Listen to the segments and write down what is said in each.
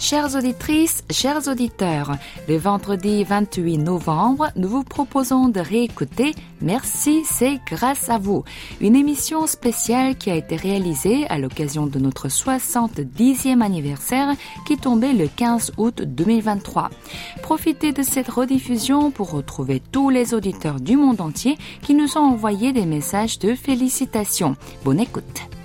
chères auditrices, chers auditeurs. Le vendredi 28 novembre, nous vous proposons de réécouter Merci, c'est grâce à vous. Une émission spéciale qui a été réalisée à l'occasion de notre 70e anniversaire qui tombait le 15 août 2023. Profitez de cette rediffusion pour retrouver tous les auditeurs du monde entier qui nous ont envoyé des messages de félicitations. Bonne écoute.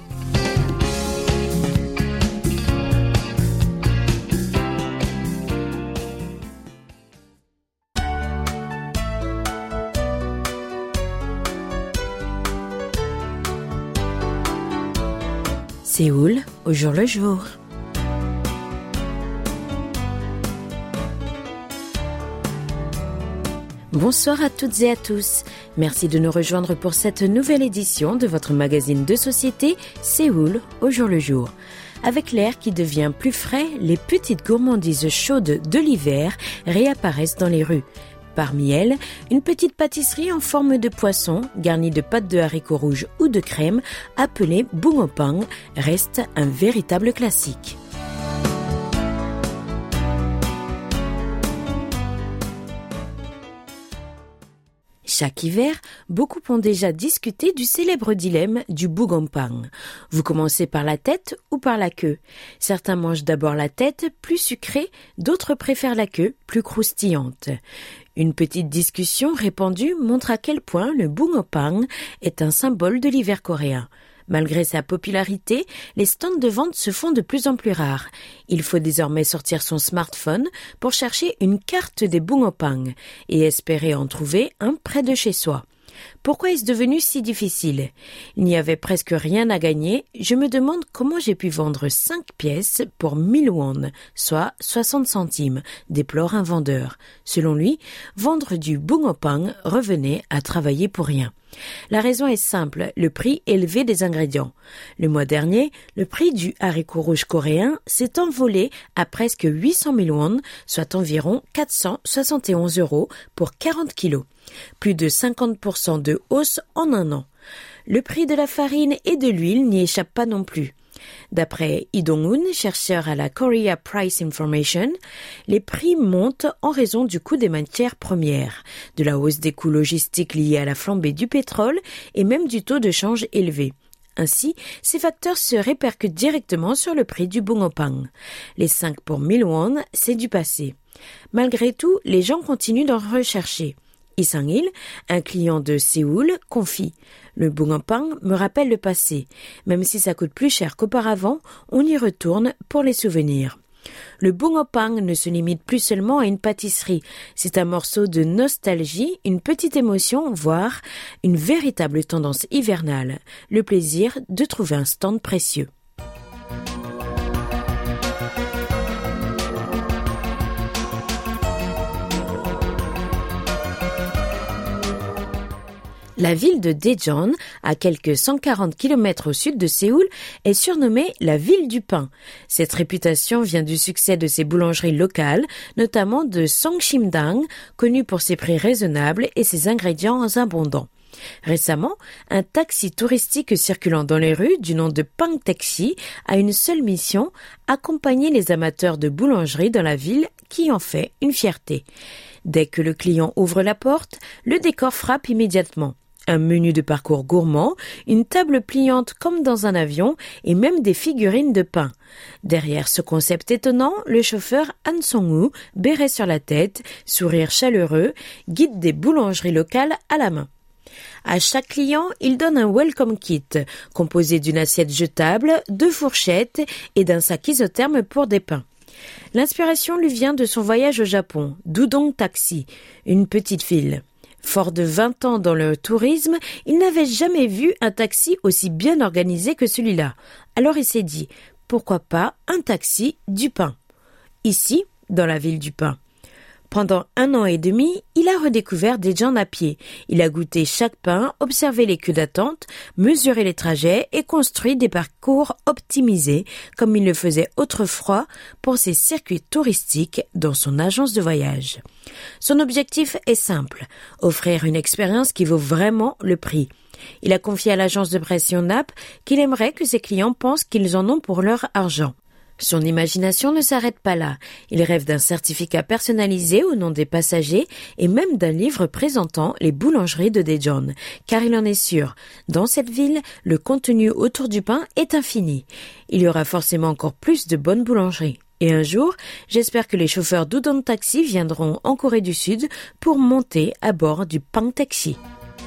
Séoul, au jour le jour. Bonsoir à toutes et à tous. Merci de nous rejoindre pour cette nouvelle édition de votre magazine de société Séoul, au jour le jour. Avec l'air qui devient plus frais, les petites gourmandises chaudes de l'hiver réapparaissent dans les rues. Parmi elles, une petite pâtisserie en forme de poisson, garnie de pâte de haricots rouges ou de crème, appelée Bungeoppang, reste un véritable classique. Chaque hiver, beaucoup ont déjà discuté du célèbre dilemme du Bungeoppang. Vous commencez par la tête ou par la queue. Certains mangent d'abord la tête, plus sucrée, d'autres préfèrent la queue, plus croustillante. Une petite discussion répandue montre à quel point le Bungeoppang est un symbole de l'hiver coréen. Malgré sa popularité, les stands de vente se font de plus en plus rares. Il faut désormais sortir son smartphone pour chercher une carte des Bungeoppang et espérer en trouver un près de chez soi. Pourquoi est-ce devenu si difficile? Il n'y avait presque rien à gagner. Je me demande comment j'ai pu vendre 5 pièces pour 1000 won, soit 60 centimes, déplore un vendeur. Selon lui, vendre du Bungeoppang revenait à travailler pour rien. La raison est simple, le prix élevé des ingrédients. Le mois dernier, le prix du haricot rouge coréen s'est envolé à presque 800 000 won, soit environ 471 € pour 40 kilos. Plus de 50% de hausse en un an. Le prix de la farine et de l'huile n'y échappe pas non plus. D'après Lee Dong-hoon, chercheur à la Korea Price Information, les prix montent en raison du coût des matières premières, de la hausse des coûts logistiques liés à la flambée du pétrole et même du taux de change élevé. Ainsi, ces facteurs se répercutent directement sur le prix du Bungeoppang. Les 5 pour 1000 won, c'est du passé. Malgré tout, les gens continuent d'en rechercher. Lee Sang-il, un client de Séoul, confie « Le Bungeoppang me rappelle le passé. Même si ça coûte plus cher qu'auparavant, on y retourne pour les souvenirs. » Le Bungeoppang ne se limite plus seulement à une pâtisserie. C'est un morceau de nostalgie, une petite émotion, voire une véritable tendance hivernale. Le plaisir de trouver un stand précieux. La ville de Daejeon, à quelques 140 km au sud de Séoul, est surnommée la ville du pain. Cette réputation vient du succès de ses boulangeries locales, notamment de Songsimdang, connue pour ses prix raisonnables et ses ingrédients abondants. Récemment, un taxi touristique circulant dans les rues du nom de Pang Taxi a une seule mission, accompagner les amateurs de boulangerie dans la ville qui en fait une fierté. Dès que le client ouvre la porte, le décor frappe immédiatement. Un menu de parcours gourmand, une table pliante comme dans un avion et même des figurines de pain. Derrière ce concept étonnant, le chauffeur Han Song-woo, béret sur la tête, sourire chaleureux, guide des boulangeries locales à la main. À chaque client, il donne un welcome kit, composé d'une assiette jetable, 2 fourchettes et d'un sac isotherme pour des pains. L'inspiration lui vient de son voyage au Japon, Dudong Taxi, une petite ville. Fort de 20 ans dans le tourisme, il n'avait jamais vu un taxi aussi bien organisé que celui-là. Alors il s'est dit, pourquoi pas un taxi du pain? Ici, dans la ville du pain. Pendant 1 an et demi, il a redécouvert Daejeon à pied. Il a goûté chaque pain, observé les queues d'attente, mesuré les trajets et construit des parcours optimisés, comme il le faisait autrefois pour ses circuits touristiques dans son agence de voyage. Son objectif est simple, offrir une expérience qui vaut vraiment le prix. Il a confié à l'agence de presse Yonhap qu'il aimerait que ses clients pensent qu'ils en ont pour leur argent. Son imagination ne s'arrête pas là. Il rêve d'un certificat personnalisé au nom des passagers et même d'un livre présentant les boulangeries de Daejeon. Car il en est sûr, dans cette ville, le contenu autour du pain est infini. Il y aura forcément encore plus de bonnes boulangeries. Et un jour, j'espère que les chauffeurs d'Udon Taxi viendront en Corée du Sud pour monter à bord du Pang Taxi.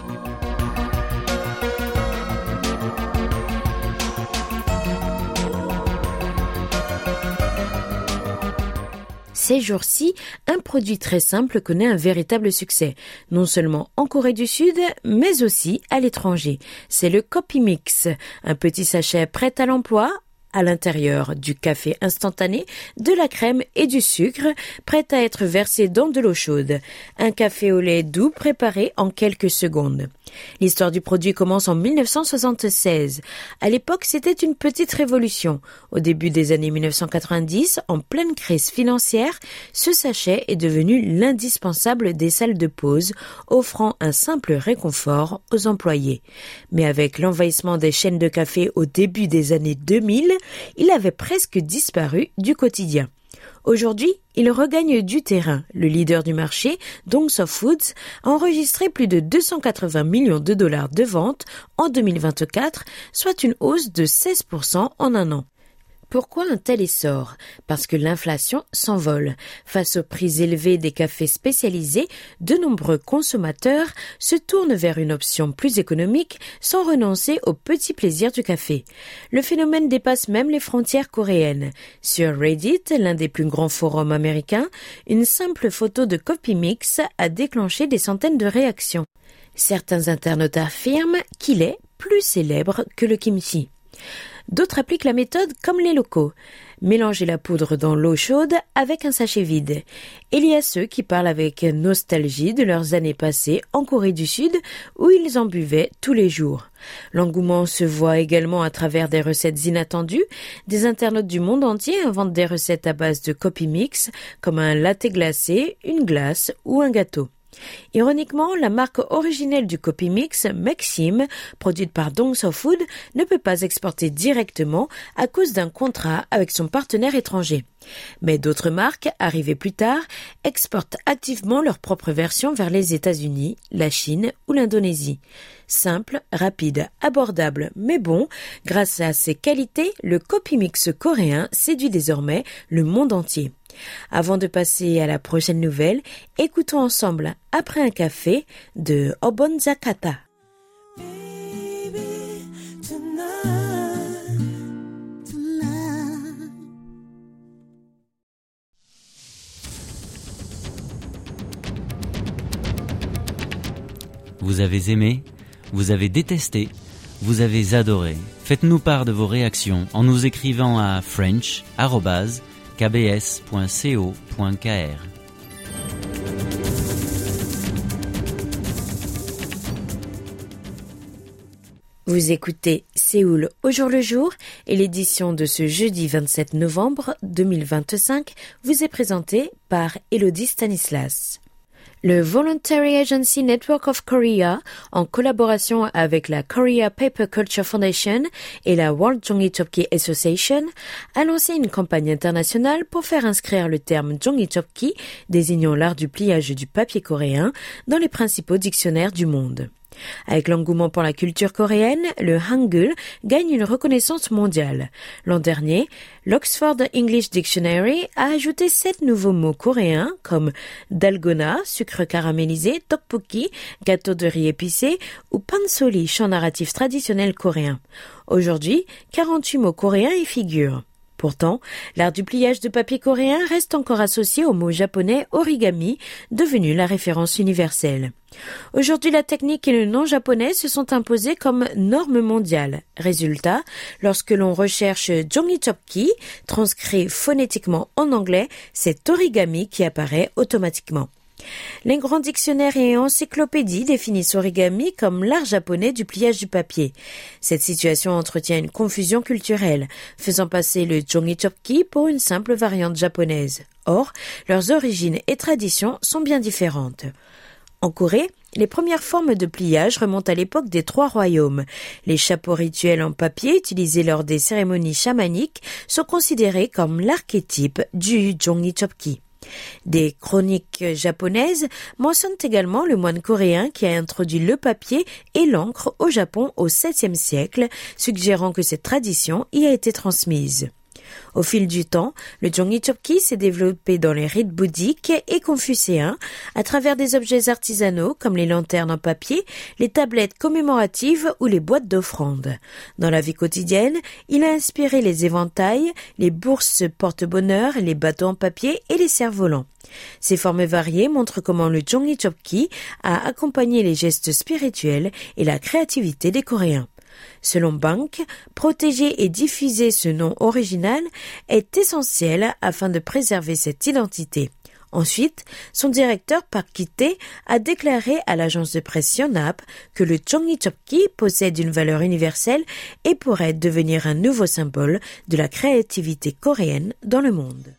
Ces jours-ci, un produit très simple connaît un véritable succès, non seulement en Corée du Sud, mais aussi à l'étranger. C'est le Coffee Mix, un petit sachet prêt à l'emploi, à l'intérieur du café instantané, de la crème et du sucre, prêt à être versé dans de l'eau chaude. Un café au lait doux préparé en quelques secondes. L'histoire du produit commence en 1976. À l'époque, c'était une petite révolution. Au début des années 1990, en pleine crise financière, ce sachet est devenu l'indispensable des salles de pause, offrant un simple réconfort aux employés. Mais avec l'envahissement des chaînes de café au début des années 2000, il avait presque disparu du quotidien. Aujourd'hui, il regagne du terrain. Le leader du marché, Dongsuh Foods, a enregistré plus de 280 millions de dollars de ventes en 2024, soit une hausse de 16% en un an. Pourquoi un tel essor? Parce que l'inflation s'envole. Face aux prix élevés des cafés spécialisés, de nombreux consommateurs se tournent vers une option plus économique sans renoncer aux petits plaisirs du café. Le phénomène dépasse même les frontières coréennes. Sur Reddit, l'un des plus grands forums américains, une simple photo de Coffee Mix a déclenché des centaines de réactions. Certains internautes affirment qu'il est plus célèbre que le kimchi. D'autres appliquent la méthode comme les locaux. Mélanger la poudre dans l'eau chaude avec un sachet vide. Il y a ceux qui parlent avec nostalgie de leurs années passées en Corée du Sud où ils en buvaient tous les jours. L'engouement se voit également à travers des recettes inattendues. Des internautes du monde entier inventent des recettes à base de Coffee Mix comme un latte glacé, une glace ou un gâteau. Ironiquement, la marque originelle du Coffee Mix, Maxim, produite par Dongsuh Foods, ne peut pas exporter directement à cause d'un contrat avec son partenaire étranger. Mais d'autres marques, arrivées plus tard, exportent activement leur propre version vers les États-Unis, la Chine ou l'Indonésie. Simple, rapide, abordable, mais bon, grâce à ses qualités, le Coffee Mix coréen séduit désormais le monde entier. Avant de passer à la prochaine nouvelle, écoutons ensemble Après un café de Obon Zakata. Vous avez aimé, vous avez détesté, vous avez adoré. Faites-nous part de vos réactions en nous écrivant à french@kbs.co.kr. Vous écoutez Séoul au jour le jour et l'édition de ce jeudi 27 novembre 2025 vous est présentée par Elodie Stanislas. Le Voluntary Agency Network of Korea, en collaboration avec la Korea Paper Culture Foundation et la World Jonggi Association, a lancé une campagne internationale pour faire inscrire le terme Jonggi, désignant l'art du pliage du papier coréen, dans les principaux dictionnaires du monde. Avec l'engouement pour la culture coréenne, le Hangul gagne une reconnaissance mondiale. L'an dernier, l'Oxford English Dictionary a ajouté 7 nouveaux mots coréens comme dalgona, sucre caramélisé, tteokbokki, gâteau de riz épicé ou pansori, chant narratif traditionnel coréen. Aujourd'hui, 48 mots coréens y figurent. Pourtant, l'art du pliage de papier coréen reste encore associé au mot japonais origami, devenu la référence universelle. Aujourd'hui, la technique et le nom japonais se sont imposés comme norme mondiale. Résultat, lorsque l'on recherche Jonggi, transcrit phonétiquement en anglais, c'est origami qui apparaît automatiquement. Les grands dictionnaires et encyclopédies définissent origami comme l'art japonais du pliage du papier. Cette situation entretient une confusion culturelle, faisant passer le Jonggi pour une simple variante japonaise. Or, leurs origines et traditions sont bien différentes. En Corée, Les premières formes de pliage remontent à l'époque des 3 royaumes. Les chapeaux rituels en papier utilisés lors des cérémonies chamaniques sont considérés comme l'archétype du 종이접기. Des chroniques japonaises mentionnent également le moine coréen qui a introduit le papier et l'encre au Japon au 7e siècle, suggérant que cette tradition y a été transmise. Au fil du temps, le 종이접기 s'est développé dans les rites bouddhiques et confucéens à travers des objets artisanaux comme les lanternes en papier, les tablettes commémoratives ou les boîtes d'offrandes. Dans la vie quotidienne, il a inspiré les éventails, les bourses porte-bonheur, les bateaux en papier et les cerfs-volants. Ces formes variées montrent comment le 종이접기 a accompagné les gestes spirituels et la créativité des Coréens. Selon Bank, protéger et diffuser ce nom original est essentiel afin de préserver cette identité. Ensuite, son directeur Park Ki-tae a déclaré à l'agence de presse Yonhap que le 종이접기 possède une valeur universelle et pourrait devenir un nouveau symbole de la créativité coréenne dans le monde.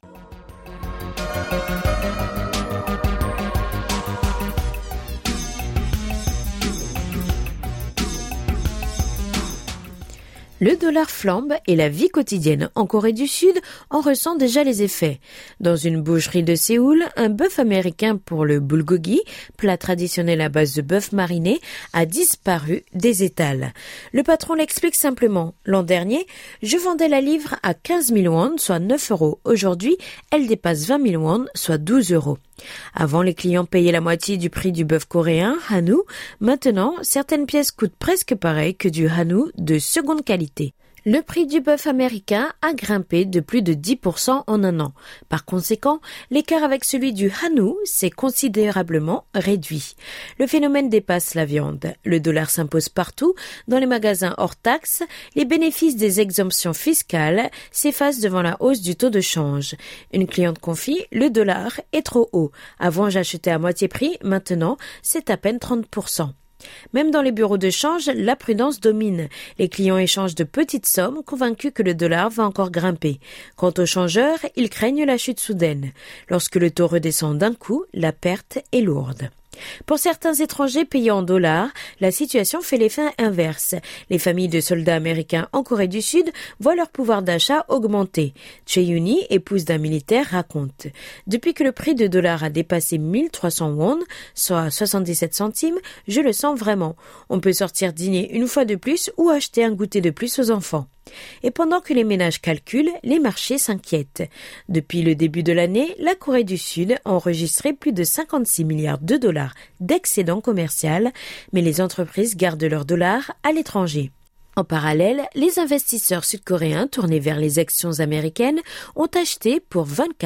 Le dollar flambe et la vie quotidienne en Corée du Sud en ressent déjà les effets. Dans une boucherie de Séoul, un bœuf américain pour le bulgogi, plat traditionnel à base de bœuf mariné, a disparu des étals. Le patron l'explique simplement. L'an dernier, je vendais la livre à 15 000 won, soit 9 euros. Aujourd'hui, elle dépasse 20 000 won, soit 12 euros. Avant, les clients payaient la moitié du prix du bœuf coréen, Hanwoo. Maintenant, certaines pièces coûtent presque pareil que du Hanwoo de seconde qualité. Le prix du bœuf américain a grimpé de plus de 10% en un an. Par conséquent, l'écart avec celui du Hanwoo s'est considérablement réduit. Le phénomène dépasse la viande. Le dollar s'impose partout. Dans les magasins hors taxes, les bénéfices des exemptions fiscales s'effacent devant la hausse du taux de change. Une cliente confie, le dollar est trop haut. Avant, j'achetais à moitié prix. Maintenant, c'est à peine 30%. Même dans les bureaux de change, la prudence domine. Les clients échangent de petites sommes, convaincus que le dollar va encore grimper. Quant aux changeurs, ils craignent la chute soudaine. Lorsque le taux redescend d'un coup, la perte est lourde. Pour certains étrangers payés en dollars, la situation fait l'effet inverse. Les familles de soldats américains en Corée du Sud voient leur pouvoir d'achat augmenter. Cheyuni, épouse d'un militaire, raconte. Depuis que le prix de dollar a dépassé 1300 won, soit 77 centimes, je le sens vraiment. On peut sortir dîner une fois de plus ou acheter un goûter de plus aux enfants. Et pendant que les ménages calculent, les marchés s'inquiètent. Depuis le début de l'année, la Corée du Sud a enregistré plus de 56 milliards de dollars d'excédent commercial, mais les entreprises gardent leurs dollars à l'étranger. En parallèle, les investisseurs sud-coréens tournés vers les actions américaines ont acheté pour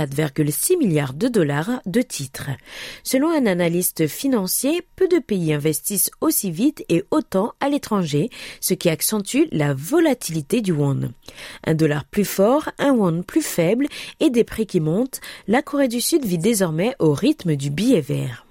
24,6 milliards de dollars de titres. Selon un analyste financier, peu de pays investissent aussi vite et autant à l'étranger, ce qui accentue la volatilité du won. Un dollar plus fort, un won plus faible et des prix qui montent, la Corée du Sud vit désormais au rythme du billet vert.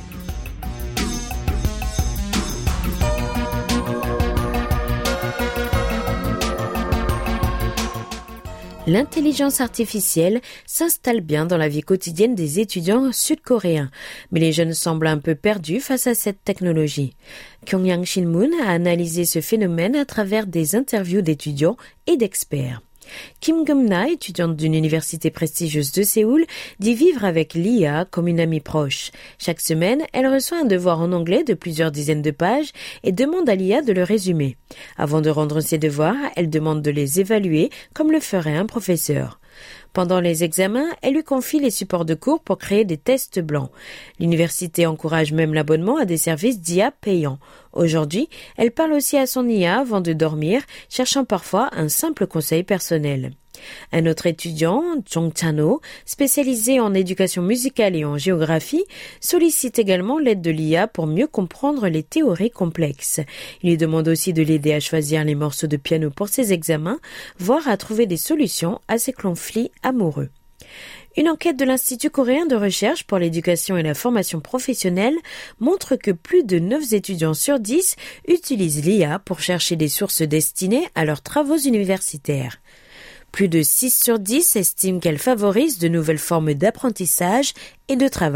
L'intelligence artificielle s'installe bien dans la vie quotidienne des étudiants sud-coréens, mais les jeunes semblent un peu perdus face à cette technologie. Kyongyang Shinmun a analysé ce phénomène à travers des interviews d'étudiants et d'experts. Kim Geum-na, étudiante d'une université prestigieuse de Séoul, dit vivre avec l'IA comme une amie proche. Chaque semaine, elle reçoit un devoir en anglais de plusieurs dizaines de pages et demande à l'IA de le résumer. Avant de rendre ses devoirs, elle demande de les évaluer comme le ferait un professeur. Pendant les examens, elle lui confie les supports de cours pour créer des tests blancs. L'université encourage même l'abonnement à des services d'IA payants. Aujourd'hui, elle parle aussi à son IA avant de dormir, cherchant parfois un simple conseil personnel. Un autre étudiant, Jong Chan-ho, spécialisé en éducation musicale et en géographie, sollicite également l'aide de l'IA pour mieux comprendre les théories complexes. Il lui demande aussi de l'aider à choisir les morceaux de piano pour ses examens, voire à trouver des solutions à ses conflits amoureux. Une enquête de l'Institut coréen de recherche pour l'éducation et la formation professionnelle montre que plus de 9 étudiants sur 10 utilisent l'IA pour chercher des sources destinées à leurs travaux universitaires. Plus de 6 sur 10 estiment qu'elle favorise de nouvelles formes d'apprentissage et de travail.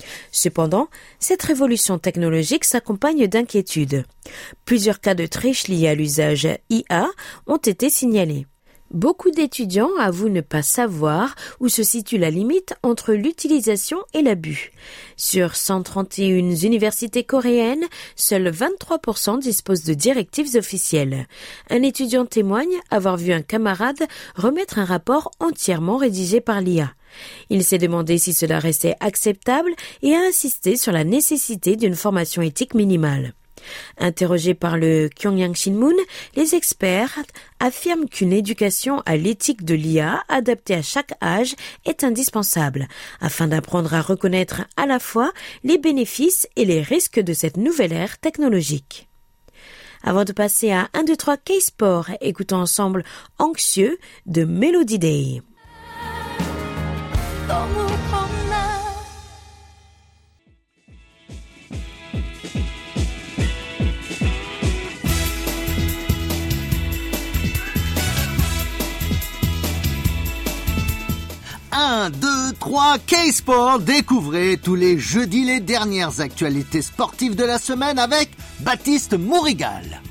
Cependant, cette révolution technologique s'accompagne d'inquiétudes. Plusieurs cas de triche liés à l'usage IA ont été signalés. Beaucoup d'étudiants avouent ne pas savoir où se situe la limite entre l'utilisation et l'abus. Sur 131 universités coréennes, seuls 23% disposent de directives officielles. Un étudiant témoigne avoir vu un camarade remettre un rapport entièrement rédigé par l'IA. Il s'est demandé si cela restait acceptable et a insisté sur la nécessité d'une formation éthique minimale. Interrogés par le Kyongyang Shinmun, les experts affirment qu'une éducation à l'éthique de l'IA adaptée à chaque âge est indispensable, afin d'apprendre à reconnaître à la fois les bénéfices et les risques de cette nouvelle ère technologique. Avant de passer à 1, 2, 3 K-Sport, écoutons ensemble Anxieux de Melody Day. Un, 2, 3, K-Sport, découvrez tous les jeudis les dernières actualités sportives de la semaine avec Baptiste Mourigal.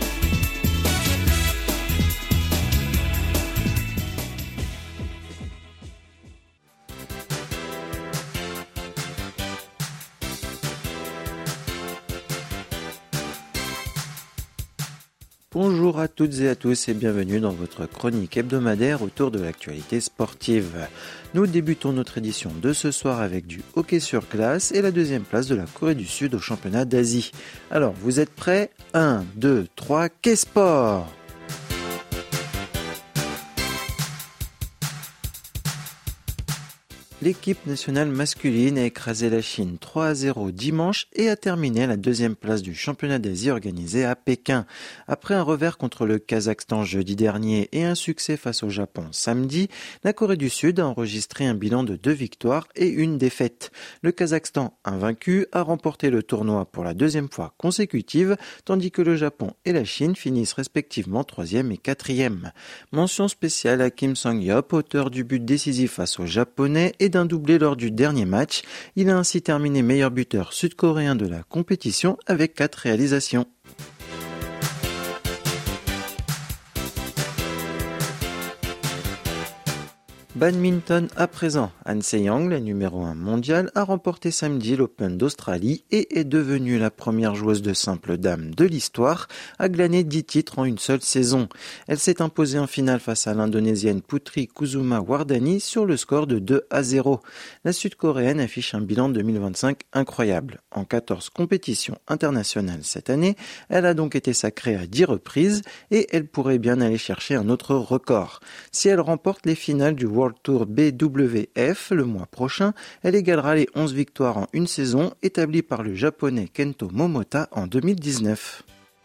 Bonjour à toutes et à tous et bienvenue dans votre chronique hebdomadaire autour de l'actualité sportive. Nous débutons notre édition de ce soir avec du hockey sur glace et la deuxième place de la Corée du Sud au championnat d'Asie. Alors, vous êtes prêts ? 1, 2, 3, K-Sport ! L'équipe nationale masculine a écrasé la Chine 3-0 dimanche et a terminé à la deuxième place du championnat d'Asie organisé à Pékin. Après un revers contre le Kazakhstan jeudi dernier et un succès face au Japon samedi, la Corée du Sud a enregistré un bilan de 2 victoires et 1 défaite. Le Kazakhstan, invaincu, a remporté le tournoi pour la deuxième fois consécutive, tandis que le Japon et la Chine finissent respectivement 3e et 4e. Mention spéciale à Kim Sang-hyop, auteur du but décisif face aux Japonais et d'un doublé lors du dernier match. Il a ainsi terminé meilleur buteur sud-coréen de la compétition avec 4 réalisations. Badminton à présent. Han Se-young, la numéro 1 mondiale, a remporté samedi l'Open d'Australie et est devenue la première joueuse de simple dame de l'histoire à glaner 10 titres en une seule saison. Elle s'est imposée en finale face à l'Indonésienne Putri Kusuma-Wardani sur le score de 2-0. La Sud-Coréenne affiche un bilan 2025 incroyable. En 14 compétitions internationales cette année, elle a donc été sacrée à 10 reprises et elle pourrait bien aller chercher un autre record. Si elle remporte les finales du World Tour BWF le mois prochain, elle égalera les 11 victoires en une saison établies par le japonais Kento Momota en 2019.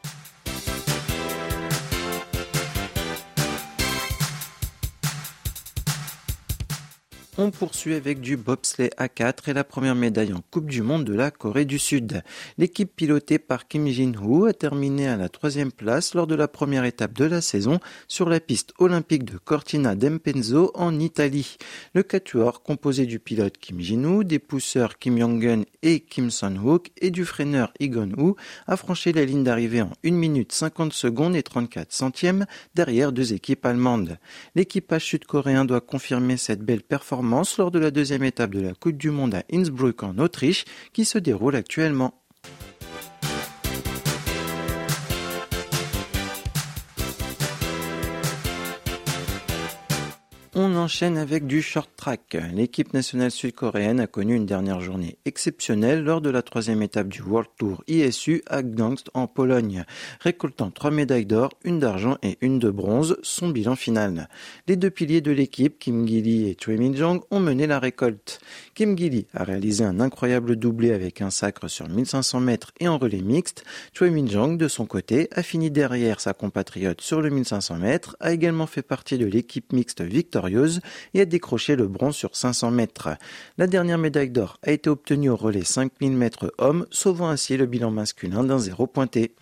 On poursuit avec du bobsleigh A4 et la première médaille en Coupe du Monde de la Corée du Sud. L'équipe pilotée par Kim Jin-woo a terminé à la 3e place lors de la première étape de la saison sur la piste olympique de Cortina d'Empezzo en Italie. Le quatuor, composé du pilote Kim Jin-woo, des pousseurs Kim Yong-gun et Kim Sun-wook et du freineur Igon-woo, a franchi la ligne d'arrivée en 1 minute 50 secondes et 34 centièmes derrière 2 équipes allemandes. L'équipage sud-coréen doit confirmer cette belle performance lors de la deuxième étape de la Coupe du Monde à Innsbruck en Autriche qui se déroule actuellement. On enchaîne avec du short track. L'équipe nationale sud-coréenne a connu une dernière journée exceptionnelle lors de la 3e étape du World Tour ISU à Gdańsk en Pologne, récoltant 3 médailles d'or, 1 d'argent et 1 de bronze, son bilan final. Les 2 piliers de l'équipe, Kim Gi-lee et Choi Min-jong, ont mené la récolte. Kim Gi-lee a réalisé un incroyable doublé avec un sacre sur 1500 mètres et en relais mixte. Choi Min-jong, de son côté, a fini derrière sa compatriote sur le 1500 mètres, a également fait partie de l'équipe mixte victorieuse et a décroché le bronze sur 500 mètres. La dernière médaille d'or a été obtenue au relais 5000 mètres hommes, sauvant ainsi le bilan masculin d'un 0 pointé.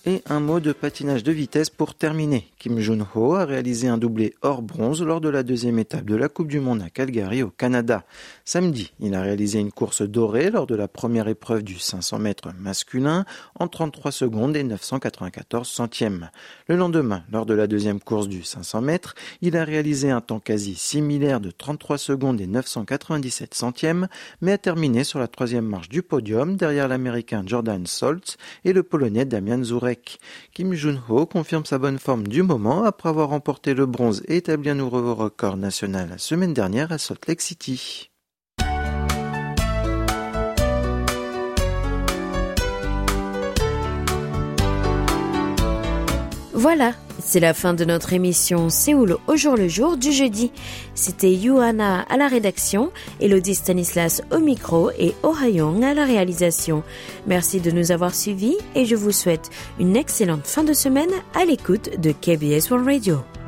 Et un mot de patinage de vitesse pour terminer. Kim Jun-ho a réalisé un doublé hors bronze lors de la deuxième étape de la Coupe du Monde à Calgary au Canada. Samedi, il a réalisé une course dorée lors de la première épreuve du 500 mètres masculin en 33 secondes et 994 centièmes. Le lendemain, lors de la deuxième course du 500 mètres, il a réalisé un temps quasi similaire de 33 secondes et 997 centièmes, mais a terminé sur la troisième marche du podium derrière l'Américain Jordan Soltz et le Polonais Damian Zurek. Kim Jun-ho confirme sa bonne forme du moment après avoir remporté le bronze et établi un nouveau record national la semaine dernière à Salt Lake City. Voilà, c'est la fin de notre émission Séoul au jour le jour du jeudi. C'était Yuana à la rédaction, Elodie Stanislas au micro et Oh Ha-young à la réalisation. Merci de nous avoir suivis et je vous souhaite une excellente fin de semaine à l'écoute de KBS World Radio.